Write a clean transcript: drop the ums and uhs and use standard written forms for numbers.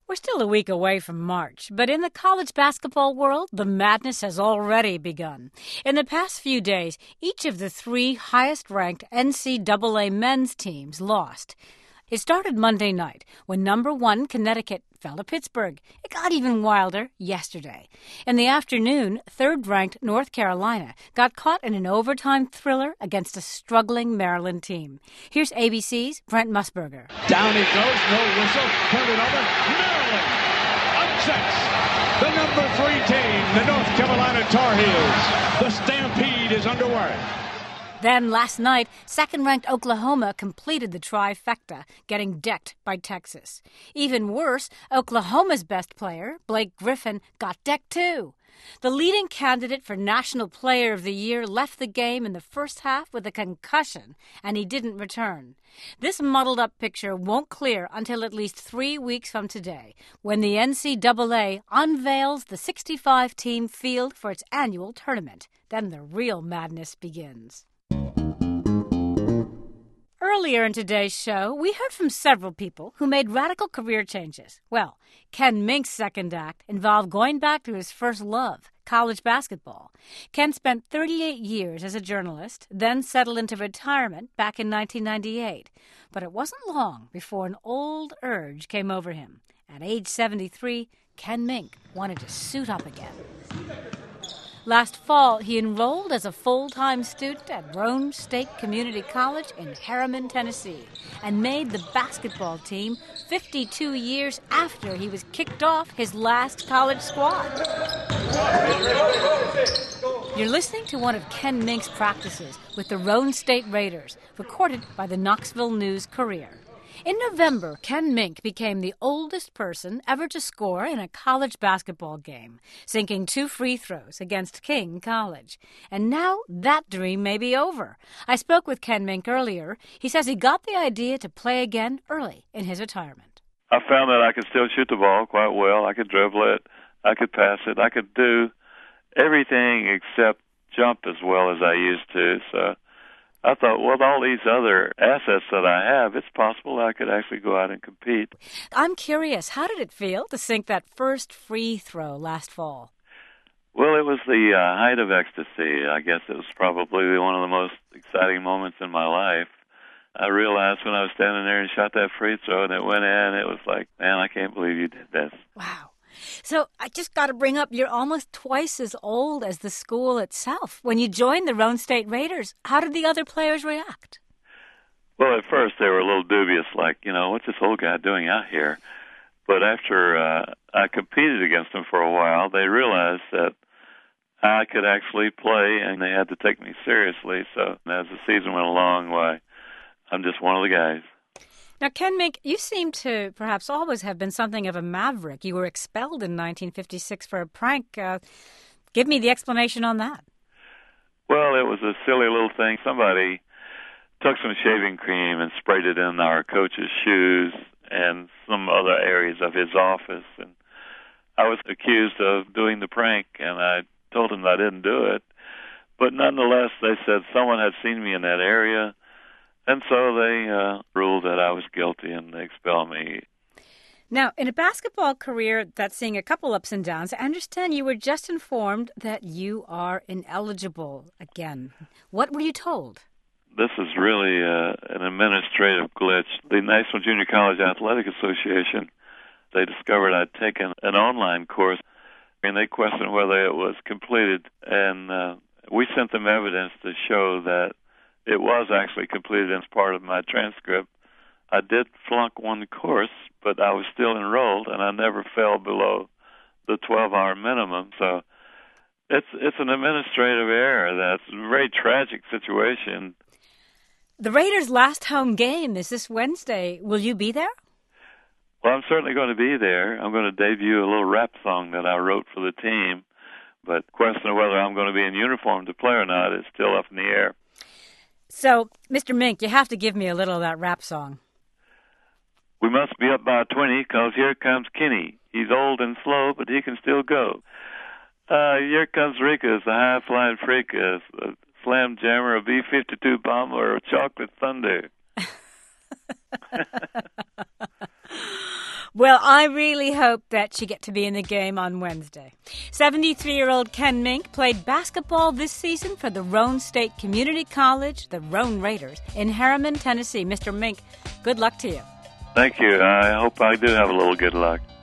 We're still a week away from March, but in the college basketball world, the madness has already begun. In the past few days, each of the three highest-ranked NCAA men's teams lost. It started Monday night when number 1 Connecticut fell to Pittsburgh. It got even wilder yesterday. In the afternoon, third-ranked North Carolina got caught in an overtime thriller against a struggling Maryland team. Here's ABC's Brent Musburger. Down he goes, no whistle, turned it over. Maryland upsets the number 3 team, the North Carolina Tar Heels. The stampede is underway. Then last night, second-ranked Oklahoma completed the trifecta, getting decked by Texas. Even worse, Oklahoma's best player, Blake Griffin, got decked too. The leading candidate for National Player of the Year left the game in the first half with a concussion, and he didn't return. This muddled-up picture won't clear until at least 3 weeks from today, when the NCAA unveils the 65-team field for its annual tournament. Then the real madness begins. Earlier in today's show, we heard from several people who made radical career changes. Well, Ken Mink's second act involved going back to his first love, college basketball. Ken spent 38 years as a journalist, then settled into retirement back in 1998. But it wasn't long before an old urge came over him. At age 73, Ken Mink wanted to suit up again. Last fall, he enrolled as a full-time student at Roane State Community College in Harriman, Tennessee, and made the basketball team 52 years after he was kicked off his last college squad. You're listening to one of Ken Mink's practices with the Roane State Raiders, recorded by the Knoxville News-Courier. In November, Ken Mink became the oldest person ever to score in a college basketball game, sinking 2 free throws against King College. And now that dream may be over. I spoke with Ken Mink earlier. He says he got the idea to play again early in his retirement. I found that I could still shoot the ball quite well. I could dribble it. I could pass it. I could do everything except jump as well as I used to. So I thought, with all these other assets that I have, it's possible I could actually go out and compete. I'm curious, how did it feel to sink that first free throw last fall? Well, it was the height of ecstasy. I guess it was probably one of the most exciting moments in my life. I realized when I was standing there and shot that free throw and it went in, it was like, man, I can't believe you did this. Wow. So I just got to bring up, you're almost twice as old as the school itself. When you joined the Roane State Raiders, how did the other players react? Well, at first they were a little dubious, like, what's this old guy doing out here? But after I competed against them for a while, they realized that I could actually play, and they had to take me seriously. So as the season went along, I'm just one of the guys. Now, Ken Mink, you seem to perhaps always have been something of a maverick. You were expelled in 1956 for a prank. Give me the explanation on that. Well, it was a silly little thing. Somebody took some shaving cream and sprayed it in our coach's shoes and some other areas of his office. And I was accused of doing the prank, and I told him I didn't do it. But nonetheless, they said someone had seen me in that area. And so they ruled that I was guilty, and they expelled me. Now, in a basketball career that's seeing a couple ups and downs, I understand you were just informed that you are ineligible again. What were you told? This is really an administrative glitch. The National Junior College Athletic Association, they discovered I'd taken an online course, and they questioned whether it was completed. And we sent them evidence to show that it was actually completed as part of my transcript. I did flunk one course, but I was still enrolled, and I never fell below the 12-hour minimum. So it's an administrative error. That's a very tragic situation. The Raiders' last home game is this Wednesday. Will you be there? Well, I'm certainly going to be there. I'm going to debut a little rap song that I wrote for the team, but the question of whether I'm going to be in uniform to play or not is still up in the air. So, Mr. Mink, you have to give me a little of that rap song. We must be up by 20, 'cause here comes Kenny. He's old and slow, but he can still go. Here comes Rika, the high-flying freak, a slam jammer, a B-52 bomber, or a chocolate thunder. Well, I really hope that you get to be in the game on Wednesday. 73-year-old Ken Mink played basketball this season for the Roane State Community College, the Roane Raiders, in Harriman, Tennessee. Mr. Mink, good luck to you. Thank you. I hope I do have a little good luck.